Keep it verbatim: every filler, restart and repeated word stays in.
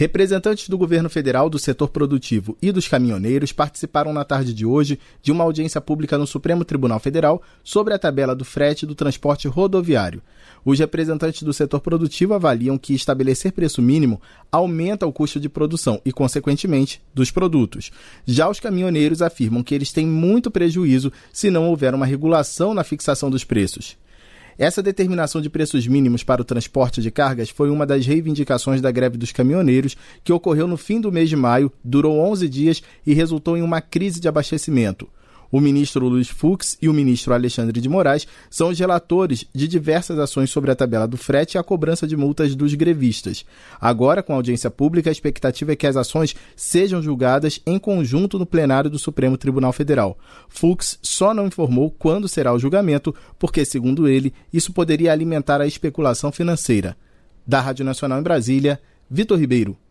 Representantes do governo federal, do setor produtivo e dos caminhoneiros participaram na tarde de hoje de uma audiência pública no Supremo Tribunal Federal sobre a tabela do frete do transporte rodoviário. Os representantes do setor produtivo avaliam que estabelecer preço mínimo aumenta o custo de produção e, consequentemente, dos produtos. Já os caminhoneiros afirmam que eles têm muito prejuízo se não houver uma regulação na fixação dos preços. Essa determinação de preços mínimos para o transporte de cargas foi uma das reivindicações da greve dos caminhoneiros, que ocorreu no fim do mês de maio, durou onze dias e resultou em uma crise de abastecimento. O ministro Luiz Fux e o ministro Alexandre de Moraes são os relatores de diversas ações sobre a tabela do frete e a cobrança de multas dos grevistas. Agora, com a audiência pública, a expectativa é que as ações sejam julgadas em conjunto no plenário do Supremo Tribunal Federal. Fux só não informou quando será o julgamento, porque, segundo ele, isso poderia alimentar a especulação financeira. Da Rádio Nacional em Brasília, Vitor Ribeiro.